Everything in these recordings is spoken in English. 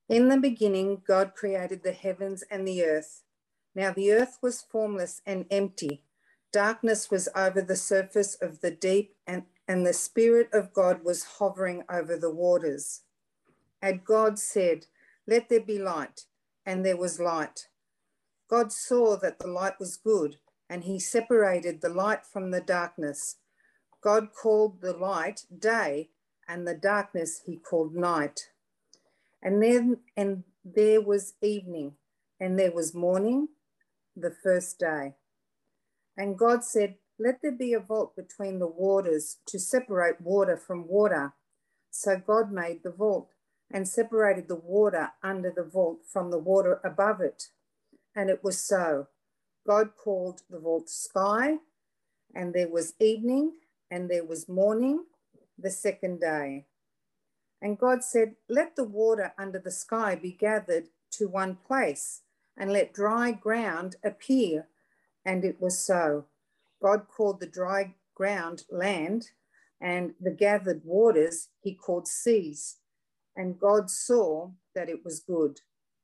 In the beginning, God created the heavens and the earth. Now the earth was formless and empty. Darkness was over the surface of the deep, and the Spirit of God was hovering over the waters. And God said, "Let there be light," and there was light. God saw that the light was good, and he separated the light from the darkness. God called the light day, and the darkness he called night. And there was evening, and there was morning, the first day. And God said, "Let there be a vault between the waters to separate water from water." So God made the vault and separated the water under the vault from the water above it. And it was so. God called the vault sky, and there was evening, and there was morning, the second day. And God said, "Let the water under the sky be gathered to one place, and let dry ground appear." And it was so. God called the dry ground land, and the gathered waters he called seas. And God saw that it was good.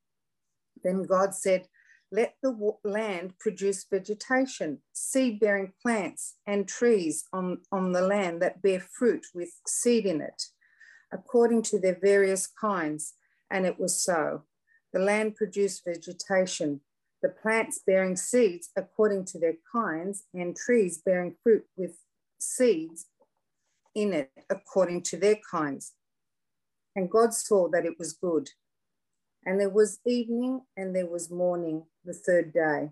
Then God said, "Let the land produce vegetation, seed-bearing plants and trees on the land that bear fruit with seed in it, according to their various kinds." And it was so. The land produced vegetation, the plants bearing seeds according to their kinds, and trees bearing fruit with seeds in it according to their kinds. And God saw that it was good. And there was evening, and there was morning, the third day.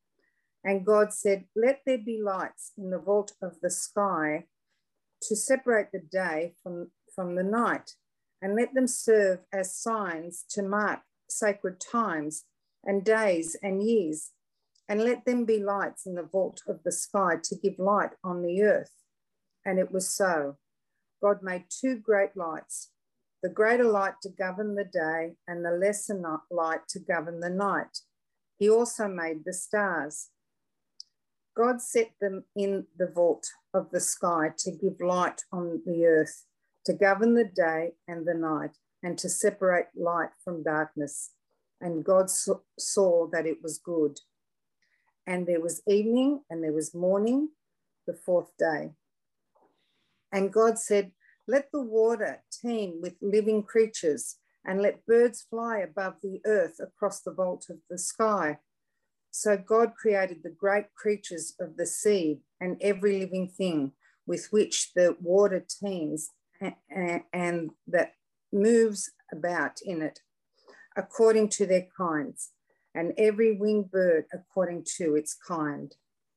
And God said, "Let there be lights in the vault of the sky to separate the day from the night, and let them serve as signs to mark sacred times and days and years. And let them be lights in the vault of the sky to give light on the earth." And it was so. God made two great lights, the greater light to govern the day, and the lesser light to govern the night. He also made the stars. God set them in the vault of the sky to give light on the earth, to govern the day and the night, and to separate light from darkness. And God saw that it was good. And there was evening, and there was morning, the fourth day. And God said, "Let the water teem with living creatures, and let birds fly above the earth across the vault of the sky." So God created the great creatures of the sea and every living thing with which the water teems and that moves about in it, according to their kinds, and every winged bird according to its kind.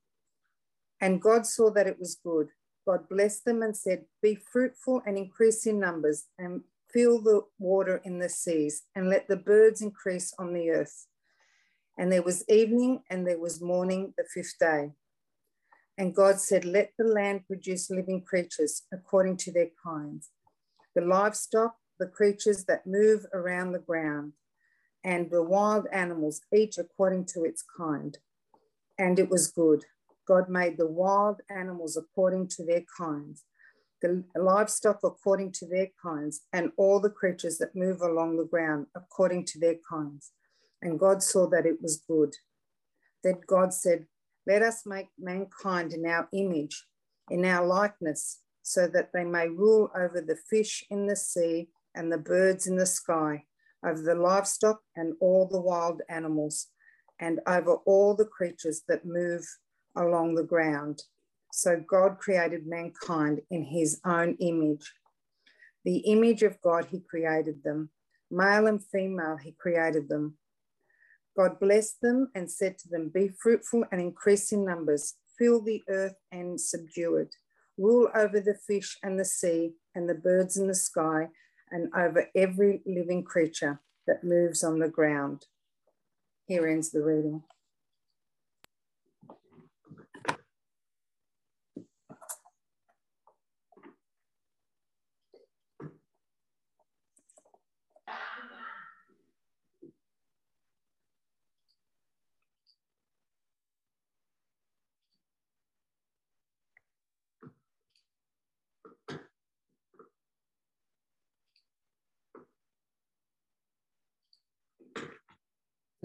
And God saw that it was good. God blessed them and said, "Be fruitful and increase in numbers, and fill the water in the seas, and let the birds increase on the earth." And there was evening, and there was morning, the fifth day. And God said, "Let the land produce living creatures according to their kinds, the livestock, the creatures that move around the ground, and the wild animals, each according to its kind." And it was good. God made the wild animals according to their kinds, the livestock according to their kinds, and all the creatures that move along the ground according to their kinds. And God saw that it was good. Then God said, "Let us make mankind in our image, in our likeness, so that they may rule over the fish in the sea and the birds in the sky, over the livestock and all the wild animals, and over all the creatures that move along the ground." So God created mankind in his own image. The image of God, he created them. Male and female, he created them. God blessed them and said to them, "Be fruitful and increase in numbers, fill the earth and subdue it, rule over the fish and the sea and the birds in the sky, and over every living creature that moves on the ground." Here ends the reading.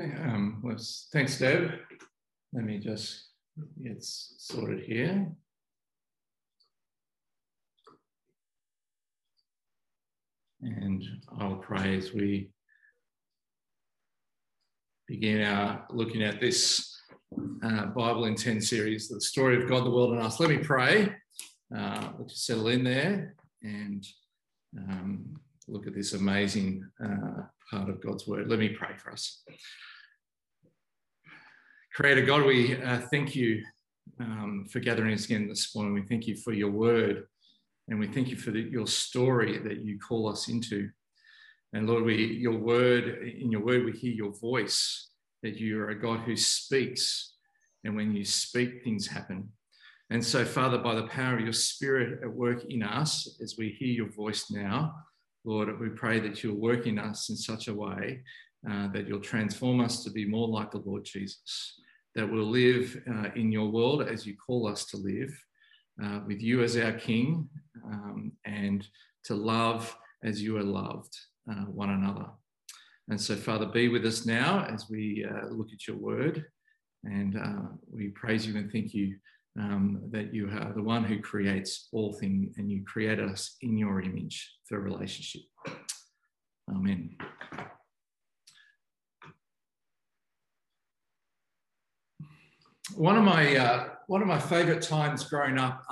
Thanks, Deb. Let me just get sorted here. And I'll pray as we begin our looking at this Bible in 10 series, the story of God, the world, and us. Let me pray. Let's settle in there and look at this amazing part of God's word. Let me pray for us. Creator God, we thank you for gathering us again this morning. We thank you for your word, and we thank you for your story that you call us into. And Lord, in your word, we hear your voice, that you are a God who speaks, and when you speak, things happen. And so, Father, by the power of your Spirit at work in us, as we hear your voice now, Lord, we pray that you'll work in us in such a way that you'll transform us to be more like the Lord Jesus, that we'll live in your world as you call us to live, with you as our King, and to love as you are loved one another. And so, Father, be with us now as we look at your word, and we praise you and thank you that you are the one who creates all things, and you create us in your image for relationship. Amen. One of my favourite times growing up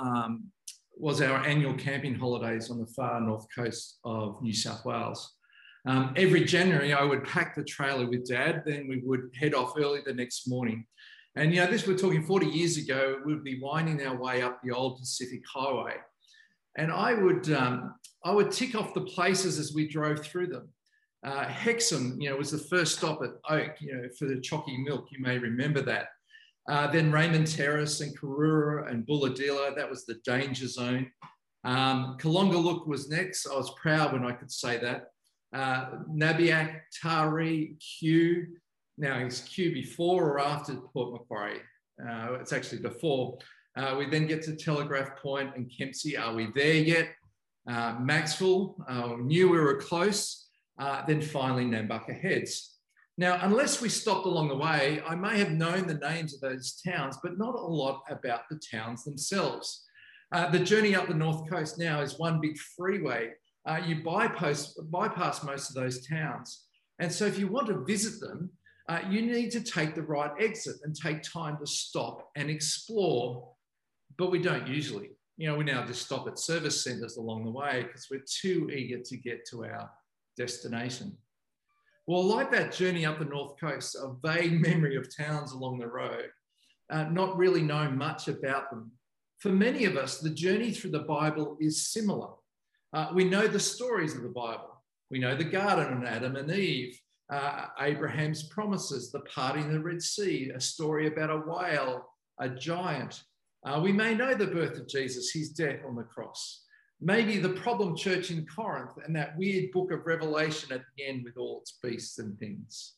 was our annual camping holidays on the far north coast of New South Wales. Every January, I would pack the trailer with Dad. Then we would head off early the next morning. And, this we're talking 40 years ago, we'd be winding our way up the old Pacific Highway. And I would tick off the places as we drove through them. Hexham, was the first stop at Oak, for the chalky milk. You may remember that. Then Raymond Terrace and Karura and Bulladilla, that was the danger zone. Kalongaluk was next. I was proud when I could say that. Nabiac, Taree, Kew. Now, is Kew before or after Port Macquarie? It's actually before. We then get to Telegraph Point and Kempsey. Are we there yet? Maxwell, knew we were close. Then finally Nambucca Heads. Now, unless we stopped along the way, I may have known the names of those towns, but not a lot about the towns themselves. The journey up the north coast now is one big freeway. You bypass most of those towns. And so if you want to visit them, you need to take the right exit and take time to stop and explore. But we don't usually. We now just stop at service centres along the way because we're too eager to get to our destination. Well, like that journey up the north coast, a vague memory of towns along the road, not really knowing much about them. For many of us, the journey through the Bible is similar. We know the stories of the Bible. We know the garden and Adam and Eve, Abraham's promises, the parting of the Red Sea, a story about a whale, a giant. We may know the birth of Jesus, his death on the cross. Maybe the problem church in Corinth and that weird book of Revelation at the end with all its beasts and things.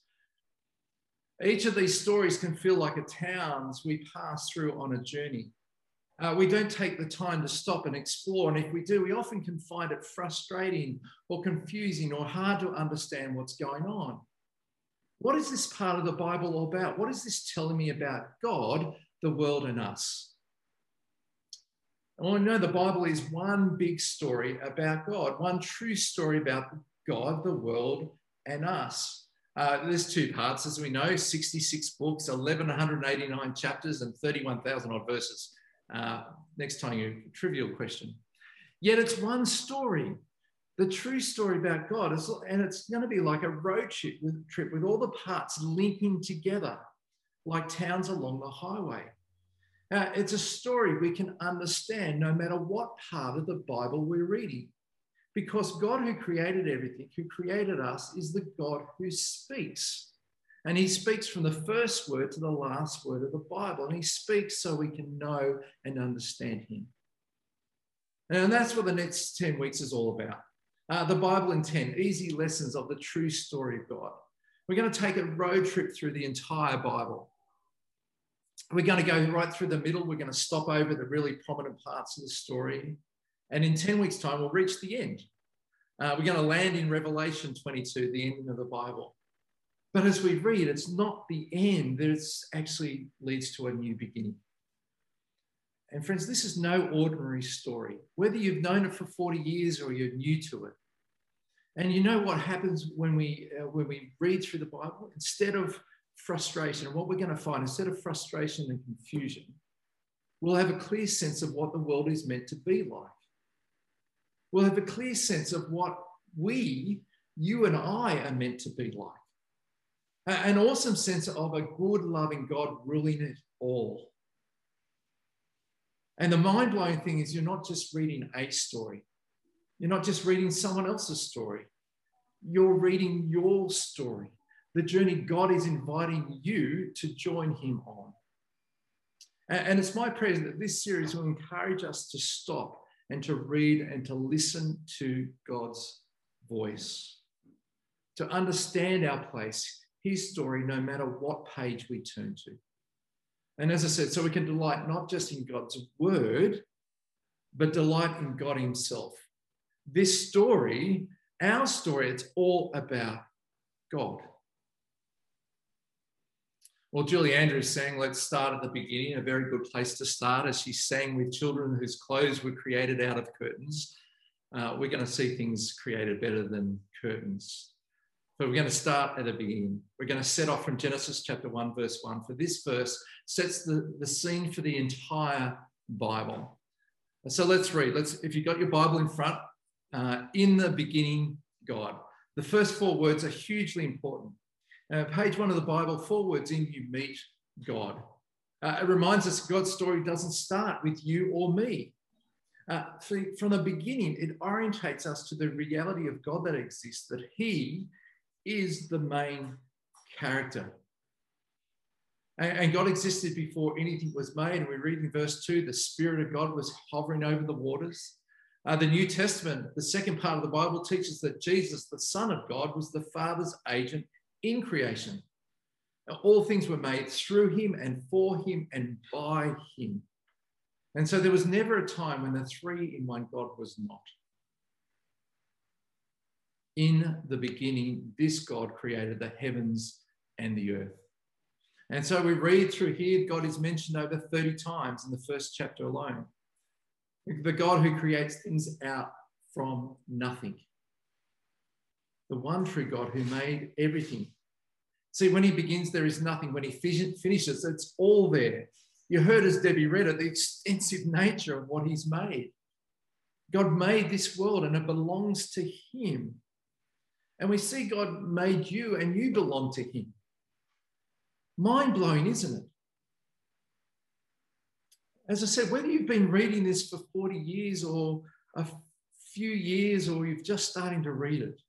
Each of these stories can feel like a towns we pass through on a journey. We don't take the time to stop and explore. And if we do, we often can find it frustrating or confusing or hard to understand what's going on. What is this part of the Bible all about? What is this telling me about God, the world, and us? Well, I know the Bible is one big story about God, one true story about God, the world, and us. There's two parts, as we know, 66 books, 1,189 chapters, and 31,000 odd verses. Next time, a trivial question. Yet it's one story, the true story about God. And it's going to be like a road trip with all the parts linking together, like towns along the highway. It's a story we can understand no matter what part of the Bible we're reading. Because God who created everything, who created us, is the God who speaks. And he speaks from the first word to the last word of the Bible. And he speaks so we can know and understand him. And that's what the next 10 weeks is all about. The Bible in 10, easy lessons of the true story of God. We're going to take a road trip through the entire Bible. We're going to go right through the middle. We're going to stop over the really prominent parts of the story. And in 10 weeks' time, we'll reach the end. We're going to land in Revelation 22, the ending of the Bible. But as we read, it's not the end, it actually leads to a new beginning. And friends, this is no ordinary story, whether you've known it for 40 years or you're new to it. And you know what happens when we read through the Bible? Instead of frustration, and what we're going to find, instead of frustration and confusion, we'll have a clear sense of what the world is meant to be like. We'll have a clear sense of what you and I are meant to be like. An awesome sense of a good, loving God ruling it all. And the mind-blowing thing is you're not just reading a story. You're not just reading someone else's story. You're reading your story, the journey God is inviting you to join him on. And it's my prayer that this series will encourage us to stop and to read and to listen to God's voice, to understand our place, his story, no matter what page we turn to. And as I said, so we can delight not just in God's word, but delight in God himself. This story, our story, it's all about God. Well, Julie Andrews sang, let's start at the beginning, a very good place to start, as she sang with children whose clothes were created out of curtains. We're going to see things created better than curtains. So we're going to start at the beginning. We're going to set off from Genesis chapter 1, verse 1. For this verse sets the scene for the entire Bible. So let's read. If you've got your Bible in front, in the beginning, God. The first 4 words are hugely important. Page 1 of the Bible, 4 words in, you meet God. It reminds us God's story doesn't start with you or me. From the beginning, it orientates us to the reality of God that exists, that he is the main character. And God existed before anything was made. And we read in verse 2, the Spirit of God was hovering over the waters. The New Testament, the second part of the Bible, teaches that Jesus, the Son of God, was the Father's agent in creation. Now, all things were made through him and for him and by him. And so there was never a time when the three in one God was not. In the beginning, this God created the heavens and the earth. And so we read through here, God is mentioned over 30 times in the first chapter alone. The God who creates things out from nothing. The one true God who made everything. See, when he begins, there is nothing. When he finishes, it's all there. You heard as Debbie read it, the extensive nature of what he's made. God made this world and it belongs to him. And we see God made you and you belong to him. Mind-blowing, isn't it? As I said, whether you've been reading this for 40 years or a few years or you're just starting to read it,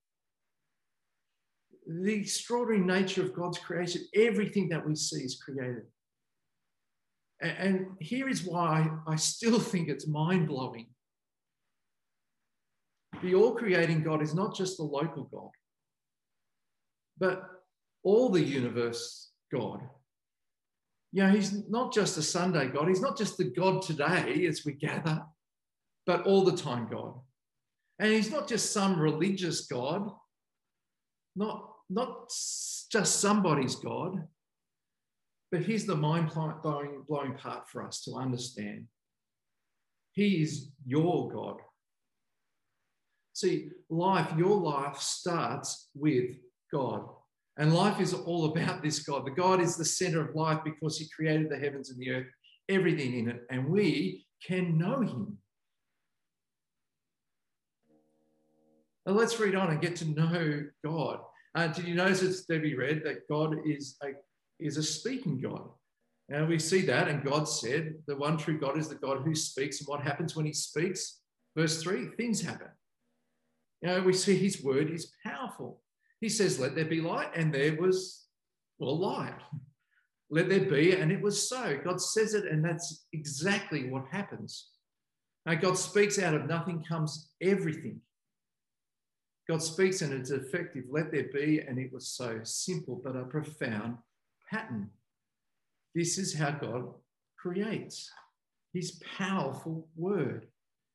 the extraordinary nature of God's creation, everything that we see is created. And here is why I still think it's mind-blowing. The all-creating God is not just the local God, but all the universe God. You know, he's not just a Sunday God. He's not just the God today as we gather, but all the time God. And he's not just some religious God, not just somebody's God, but here's the mind-blowing part for us to understand. He is your God. See, your life starts with God. And life is all about this God. The God is the center of life because he created the heavens and the earth, everything in it, and we can know him. Now let's read on and get to know God. Did you notice, as Debbie read, that God is a speaking God? And we see that, and God said, the one true God is the God who speaks. And what happens when he speaks? Verse 3, things happen. You know, we see his word is powerful. He says, let there be light, and there was, light. Let there be, and it was so. God says it, and that's exactly what happens. Now, God speaks, out of nothing comes everything. God speaks, and it's effective. Let there be, and it was so. Simple, but a profound pattern. This is how God creates his powerful word.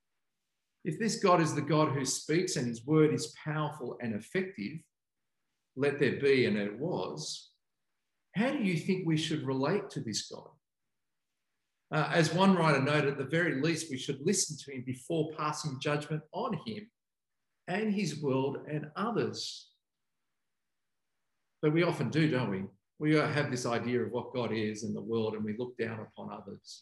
If this God is the God who speaks and his word is powerful and effective, let there be, and it was, how do you think we should relate to this God? As one writer noted, at the very least, we should listen to him before passing judgment on him and his world and others. But we often do, don't we? We have this idea of what God is in the world, and we look down upon others.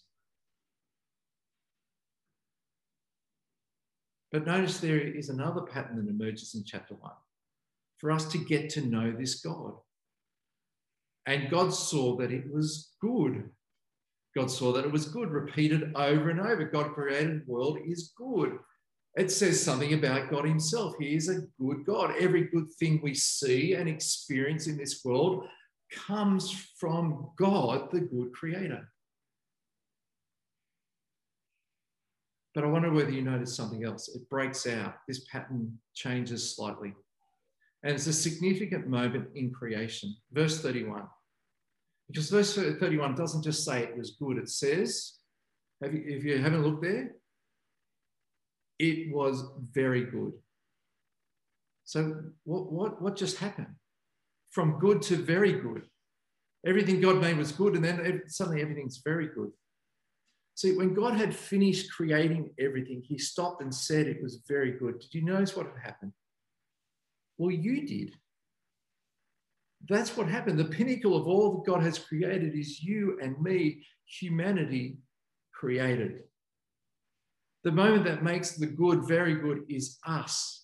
But notice there is another pattern that emerges in chapter 1 for us to get to know this God. And God saw that it was good. God saw that it was good, repeated over and over. God created world is good. It says something about God himself. He is a good God. Every good thing we see and experience in this world comes from God, the good creator. But I wonder whether you notice something else. It breaks out. This pattern changes slightly. And it's a significant moment in creation. Verse 31. Because verse 31 doesn't just say it was good. It says, if you haven't looked there, it was very good. So what just happened? From good to very good. Everything God made was good, and then suddenly everything's very good. See, when God had finished creating everything, he stopped and said it was very good. Did you notice what had happened? Well, you did. That's what happened. The pinnacle of all that God has created is you and me, humanity created. The moment that makes the good very good is us.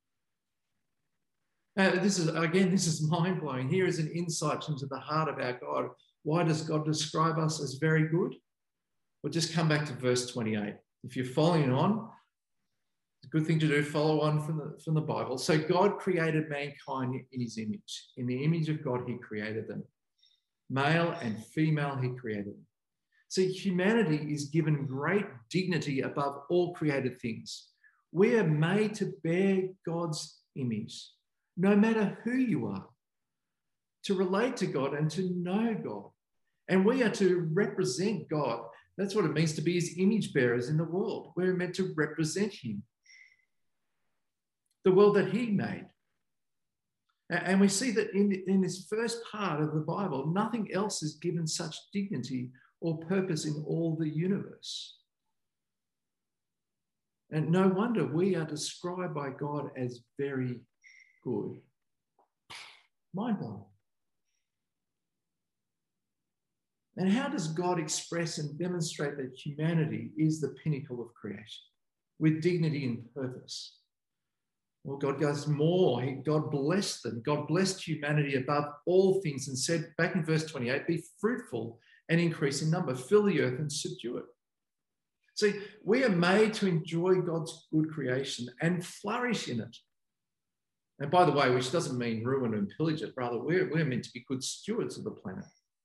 This is mind-blowing. Here is an insight into the heart of our God. Why does God describe us as very good? Well, just come back to verse 28. If you're following on, it's a good thing to do, follow on from the Bible. So God created mankind in his image. In the image of God, he created them. Male and female, he created them. See, humanity is given great dignity above all created things. We are made to bear God's image, no matter who you are, to relate to God and to know God. And we are to represent God. That's what it means to be his image bearers in the world. We're meant to represent him, the world that he made. And we see that in this first part of the Bible, nothing else is given such dignity or purpose in all the universe. And no wonder we are described by God as very good. Mind-blowing. And how does God express and demonstrate that humanity is the pinnacle of creation with dignity and purpose? Well, God goes more. God blessed them. God blessed humanity above all things and said, back in verse 28, be fruitful and increase in number, fill the earth and subdue it. See, we are made to enjoy God's good creation and flourish in it. And by the way, which doesn't mean ruin and pillage it, rather we're meant to be good stewards of the planet.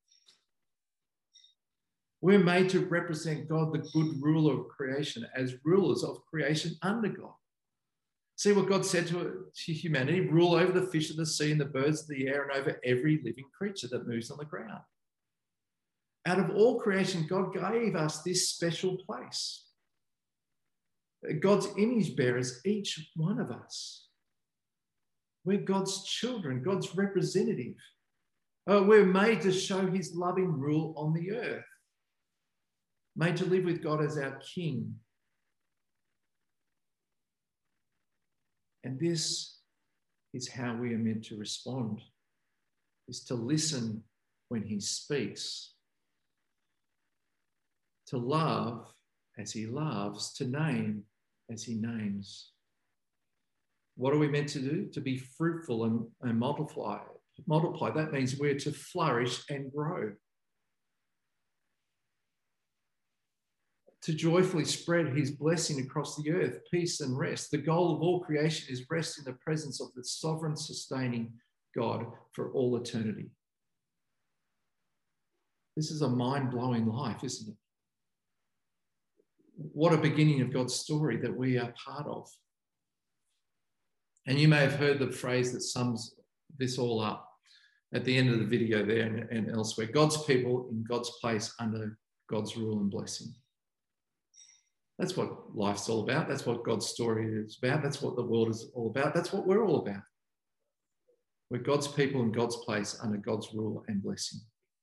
We're made to represent God, the good ruler of creation, as rulers of creation under God. See what God said to humanity, rule over the fish of the sea and the birds of the air and over every living creature that moves on the ground. Out of all creation, God gave us this special place. God's image bearers, each one of us. We're God's children, God's representative. We're made to show his loving rule on the earth. Made to live with God as our King. And this is how we are meant to respond, is to listen when he speaks, to love as he loves, to name as he names. What are we meant to do? To be fruitful and multiply. That means we're to flourish and grow. To joyfully spread his blessing across the earth, peace and rest. The goal of all creation is rest in the presence of the sovereign, sustaining God for all eternity. This is a mind-blowing life, isn't it? What a beginning of God's story that we are part of. And you may have heard the phrase that sums this all up at the end of the video there and elsewhere. God's people in God's place under God's rule and blessing. That's what life's all about. That's what God's story is about. That's what the world is all about. That's what we're all about. We're God's people in God's place under God's rule and blessing.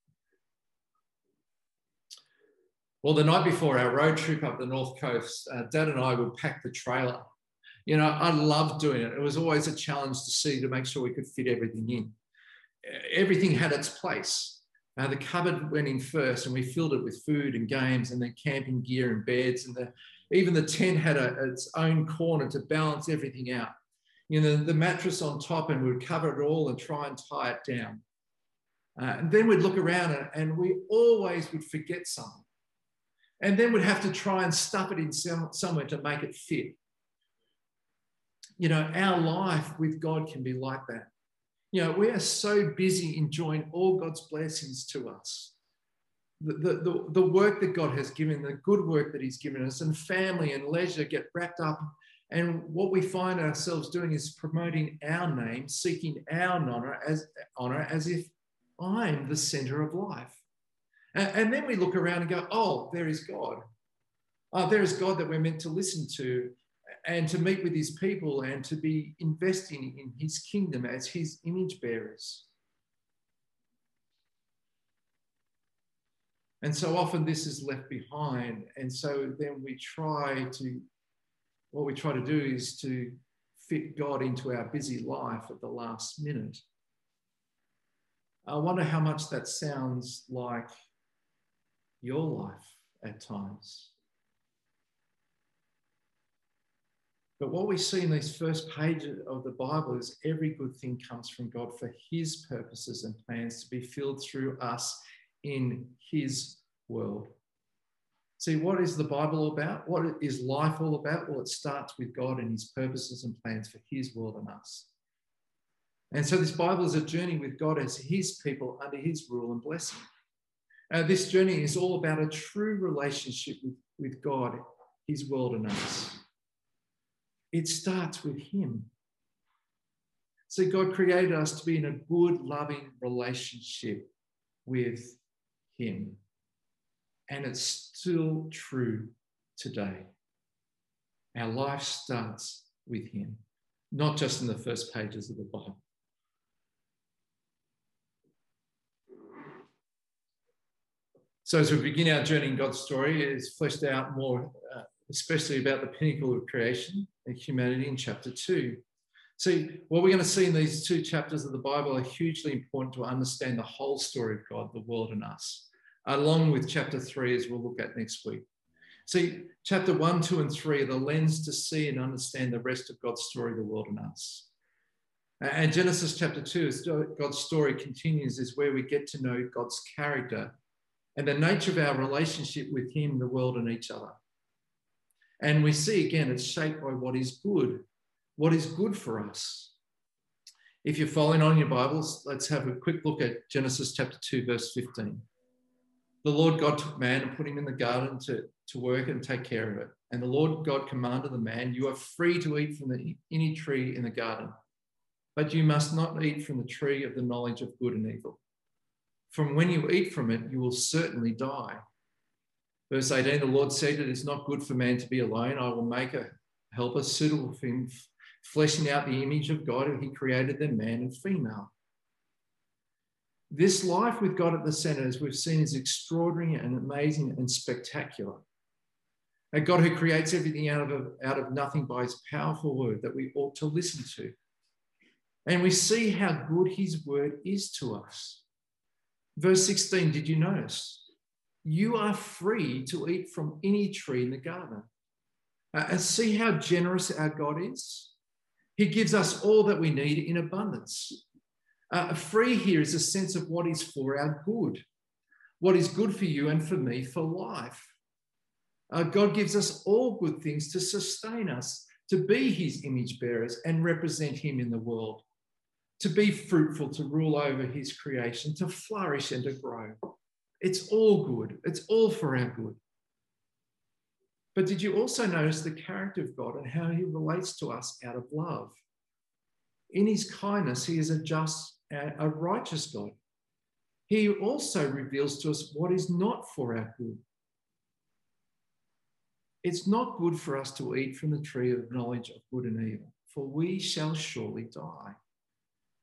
Well, the night before our road trip up the North Coast, Dad and I would pack the trailer. You know, I loved doing it. It was always a challenge to make sure we could fit everything in. Everything had its place. The cupboard went in first and we filled it with food and games and then camping gear and beds. And even the tent had its own corner to balance everything out. You know, the mattress on top, and we'd cover it all and try and tie it down. And then we'd look around and we always would forget something. And then we'd have to try and stuff it in somewhere to make it fit. You know, our life with God can be like that. You know, we are so busy enjoying all God's blessings to us. The work that God has given, the good work that he's given us, and family and leisure get wrapped up. And what we find ourselves doing is promoting our name, seeking our honor as if I'm the center of life. And then we look around and go, oh, there is God. Oh, there is God that we're meant to listen to and to meet with his people and to be investing in his kingdom as his image bearers. And so often this is left behind. And so then what we try to do is to fit God into our busy life at the last minute. I wonder how much that sounds like your life at times. But what we see in these first pages of the Bible is every good thing comes from God for his purposes and plans to be filled through us in his world. See, what is the Bible all about? What is life all about? Well, it starts with God and his purposes and plans for his world and us. And so this Bible is a journey with God as his people under his rule and blessing. This journey is all about a true relationship with God, his world and us. It starts with him. See, God created us to be in a good, loving relationship with him. And it's still true today. Our life starts with him, not just in the first pages of the Bible. So as we begin our journey in God's story, it is fleshed out more, especially about the pinnacle of creation and humanity in chapter 2. See, what we're going to see in these two chapters of the Bible are hugely important to understand the whole story of God, the world and us, along with chapter 3, as we'll look at next week. See, chapter 1, 2, and 3 are the lens to see and understand the rest of God's story, the world and us. And Genesis chapter 2, as God's story continues, is where we get to know God's character and the nature of our relationship with him, the world, and each other. And we see, again, it's shaped by what is good for us. If you're following on your Bibles, let's have a quick look at Genesis chapter 2, verse 15. The Lord God took man and put him in the garden to work and take care of it. And the Lord God commanded the man, you are free to eat from any tree in the garden, but you must not eat from the tree of the knowledge of good and evil. From when you eat from it, you will certainly die. Verse 18, the Lord said, it is not good for man to be alone. I will make a helper suitable for him, fleshing out the image of God, and he created them man and female. This life with God at the center, as we've seen, is extraordinary and amazing and spectacular. A God who creates everything out of nothing by his powerful word that we ought to listen to. And we see how good his word is to us. Verse 16, did you notice? You are free to eat from any tree in the garden. And see how generous our God is? He gives us all that we need in abundance. Free here is a sense of what is for our good, what is good for you and for me for life. God gives us all good things to sustain us, to be his image bearers and represent him in the world, to be fruitful, to rule over his creation, to flourish and to grow. It's all good. It's all for our good. But did you also notice the character of God and how he relates to us out of love? In his kindness, he is a just, a righteous God. He also reveals to us what is not for our good. It's not good for us to eat from the tree of knowledge of good and evil, for we shall surely die.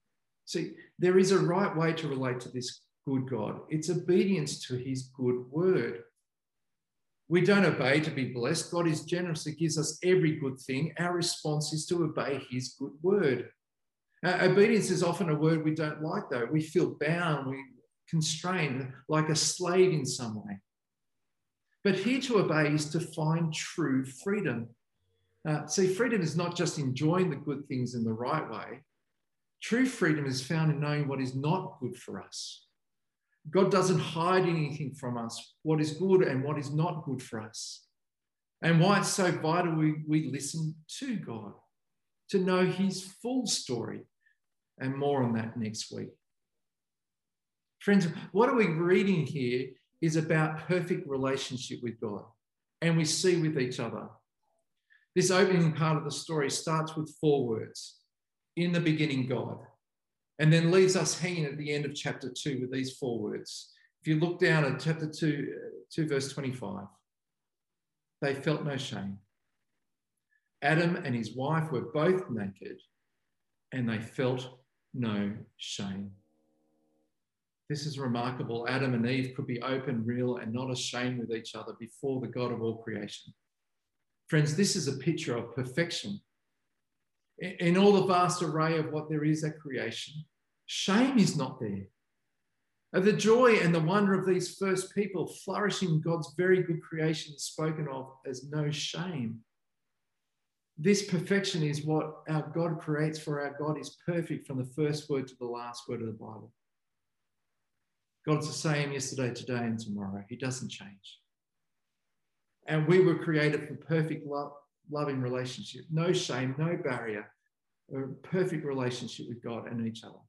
See, there is a right way to relate to this good God. It's obedience to his good word. We don't obey to be blessed. God is generous. He gives us every good thing. Our response is to obey his good word. Obedience is often a word we don't like, though. We feel bound, we constrained, like a slave in some way. But here to obey is to find true freedom. See, freedom is not just enjoying the good things in the right way. True freedom is found in knowing what is not good for us. God doesn't hide anything from us, what is good and what is not good for us. And why it's so vital we listen to God, to know his full story, and more on that next week. Friends, what are we reading here is about perfect relationship with God, and we see with each other. This opening part of the story starts with 4 words: in the beginning, God, and then leaves us hanging at the end of chapter 2 with these 4 words. If you look down at chapter 2 verse 25, they felt no shame. Adam and his wife were both naked, and they felt no shame. This is remarkable. Adam and Eve could be open, real, and not ashamed with each other before the God of all creation. Friends, this is a picture of perfection. In all the vast array of what there is at creation, shame is not there. The joy and the wonder of these first people flourishing in God's very good creation is spoken of as no shame. This perfection is what our God creates, for our God is perfect from the first word to the last word of the Bible. God's the same yesterday, today, and tomorrow. He doesn't change. And we were created for perfect loving relationship. No shame, no barrier. A perfect relationship with God and each other.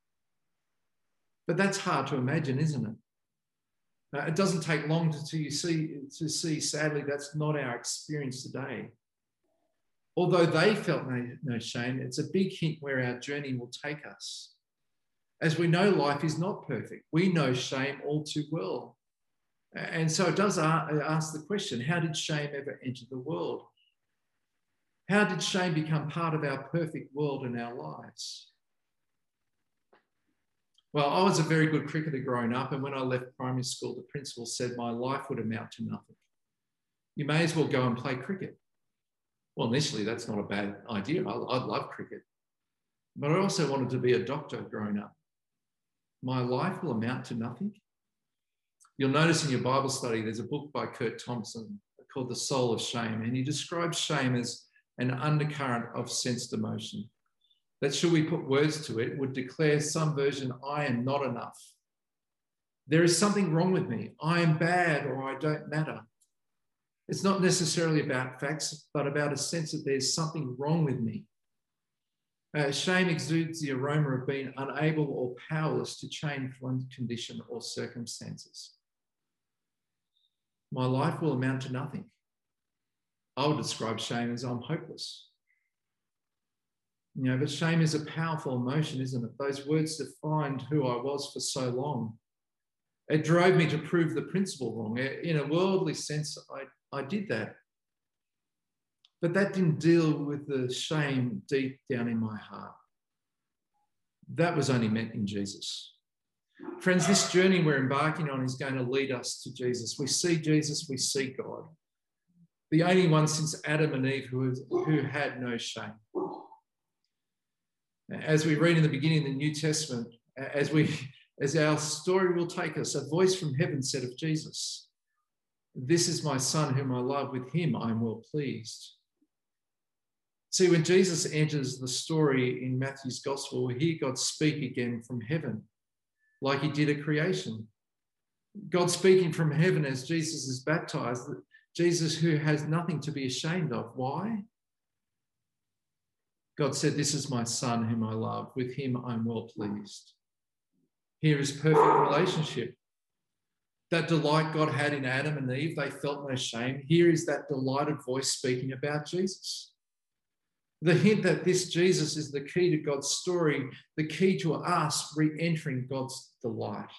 But that's hard to imagine, isn't it? It doesn't take long to see, sadly, that's not our experience today. Although they felt no shame, it's a big hint where our journey will take us. As we know, life is not perfect. We know shame all too well. And so it does ask the question, how did shame ever enter the world? How did shame become part of our perfect world and our lives? Well, I was a very good cricketer growing up, and when I left primary school, the principal said my life would amount to nothing. You may as well go and play cricket. Well, initially, that's not a bad idea. I love cricket. But I also wanted to be a doctor growing up. My life will amount to nothing. You'll notice in your Bible study, there's a book by Kurt Thompson called The Soul of Shame, and he describes shame as an undercurrent of sensed emotion that, should we put words to it, would declare some version, I am not enough. There is something wrong with me. I am bad, or I don't matter. It's not necessarily about facts, but about a sense that there's something wrong with me. Shame exudes the aroma of being unable or powerless to change one's condition or circumstances. My life will amount to nothing. I would describe shame as I'm hopeless. But shame is a powerful emotion, isn't it? Those words defined who I was for so long. It drove me to prove the principle wrong. In a worldly sense, I did that. But that didn't deal with the shame deep down in my heart. That was only met in Jesus. Friends, this journey we're embarking on is going to lead us to Jesus. We see Jesus, we see God. The only one since Adam and Eve who had no shame. As we read in the beginning of the New Testament, as our story will take us, a voice from heaven said of Jesus, "This is my son whom I love, with him I am well pleased." See, when Jesus enters the story in Matthew's gospel, we hear God speak again from heaven, like he did at creation. God speaking from heaven as Jesus is baptized, Jesus who has nothing to be ashamed of. Why? God said, "This is my son whom I love. With him I'm well pleased." Here is perfect relationship. That delight God had in Adam and Eve, they felt no shame. Here is that delighted voice speaking about Jesus. The hint that this Jesus is the key to God's story, the key to us re-entering God's delight.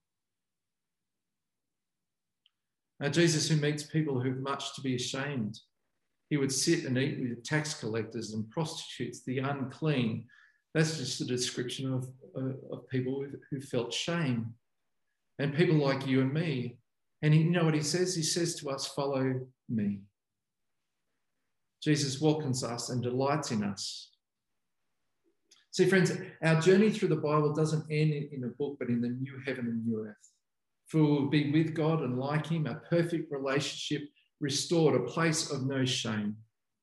Now, Jesus who meets people who have much to be ashamed. He would sit and eat with tax collectors and prostitutes, the unclean, That's just a description of people who felt shame, and people like you and me. And you know what he says? He says to us, follow me. Jesus welcomes us and delights in us. See, friends, our journey through the Bible doesn't end in a book, but in the new heaven and new earth. For we will be with God and like him, a perfect relationship restored, a place of no shame.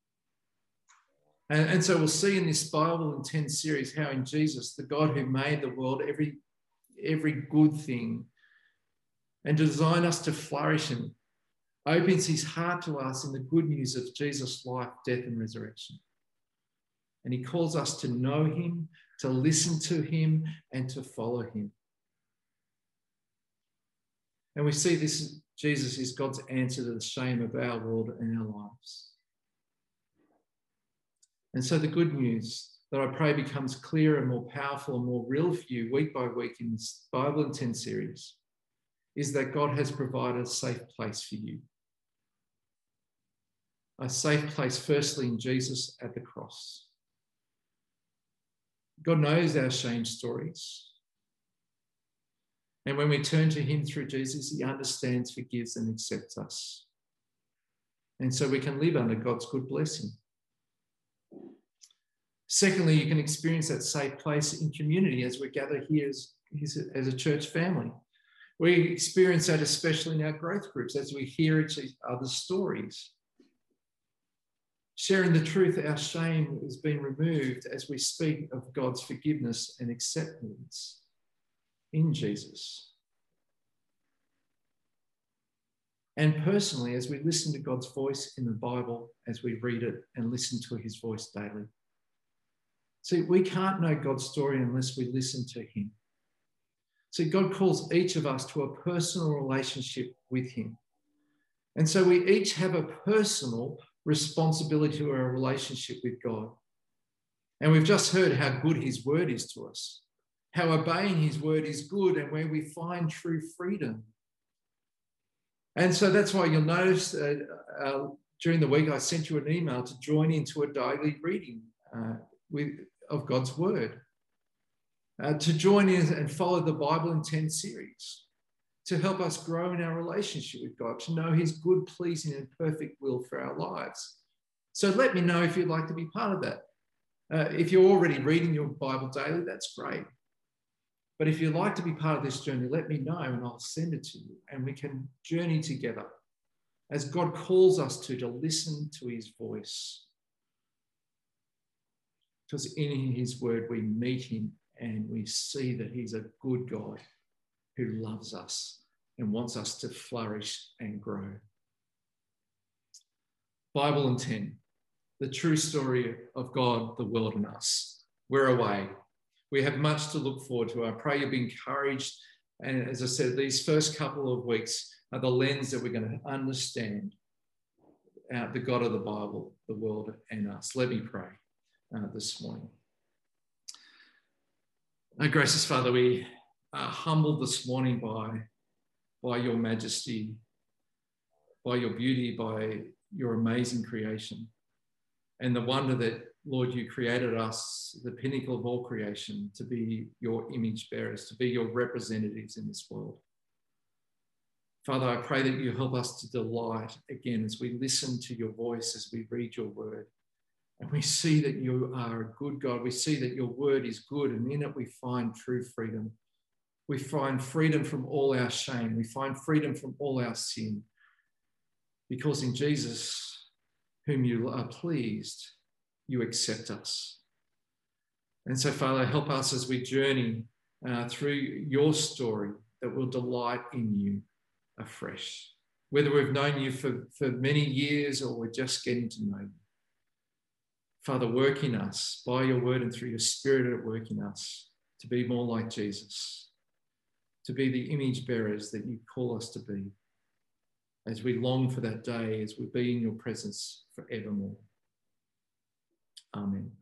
And so we'll see in this Bible in 10 series how in Jesus, the God who made the world, every good thing, and designed us to flourish in, opens his heart to us in the good news of Jesus' life, death, and resurrection. And he calls us to know him, to listen to him, and to follow him. And we see this, Jesus is God's answer to the shame of our world and our lives. And so the good news that I pray becomes clearer and more powerful and more real for you week by week in this Bible in 10 series is that God has provided a safe place for you. A safe place, firstly, in Jesus at the cross. God knows our shame stories. And when we turn to him through Jesus, he understands, forgives, and accepts us. And so we can live under God's good blessing. Secondly, you can experience that safe place in community as we gather here as a church family. We experience that especially in our growth groups as we hear each other's stories. Sharing the truth, our shame is being removed as we speak of God's forgiveness and acceptance in Jesus. And personally, as we listen to God's voice in the Bible, as we read it and listen to his voice daily. See, we can't know God's story unless we listen to him. See, God calls each of us to a personal relationship with him. And so we each have a personal responsibility to our relationship with God. And we've just heard how good his word is to us, how obeying his word is good and where we find true freedom. And so that's why you'll notice during the week I sent you an email to join into a daily reading of God's word, to join in and follow the Bible in 10 series, to help us grow in our relationship with God, to know his good, pleasing, and perfect will for our lives. So let me know if you'd like to be part of that. If you're already reading your Bible daily, that's great. But if you'd like to be part of this journey, let me know and I'll send it to you and we can journey together as God calls us to listen to his voice. Because in his word, we meet him and we see that he's a good God who loves us and wants us to flourish and grow. Bible in 10, the true story of God, the world, and us. We're away. We have much to look forward to. I pray you'll be encouraged. And as I said, these first couple of weeks are the lens that we're going to understand the God of the Bible, the world, and us. Let me pray this morning. Our gracious Father, we are humbled this morning by your majesty, by your beauty, by your amazing creation, and the wonder that, Lord, you created us, the pinnacle of all creation, to be your image bearers, to be your representatives in this world. Father, I pray that you help us to delight again as we listen to your voice, as we read your word. And we see that you are a good God. We see that your word is good, and in it we find true freedom. We find freedom from all our shame. We find freedom from all our sin. Because in Jesus, whom you are pleased, you accept us. And so, Father, help us as we journey through your story, that we'll delight in you afresh. Whether we've known you for many years or we're just getting to know you. Father, work in us by your word and through your spirit at work in us to be more like Jesus, to be the image bearers that you call us to be, as we long for that day, as we be in your presence forevermore. Amen.